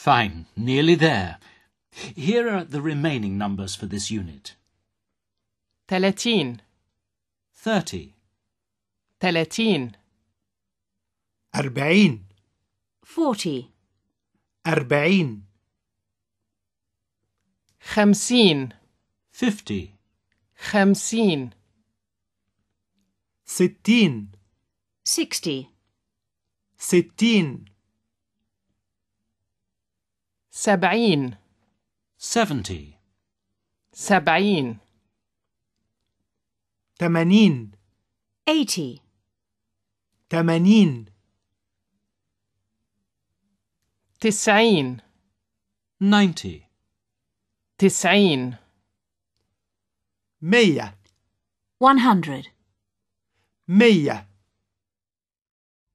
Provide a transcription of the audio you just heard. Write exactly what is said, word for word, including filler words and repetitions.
Fine, nearly there. Here are the remaining numbers for this unit. ثلاثين thirty, ثلاثين أربعين forty, أربعين خمسين fifty, خمسين ستين sixty, ستين سبعين seventy, سبعين ثمانين eighty, ثمانين تسعين ninety, تسعين مية one hundred, مية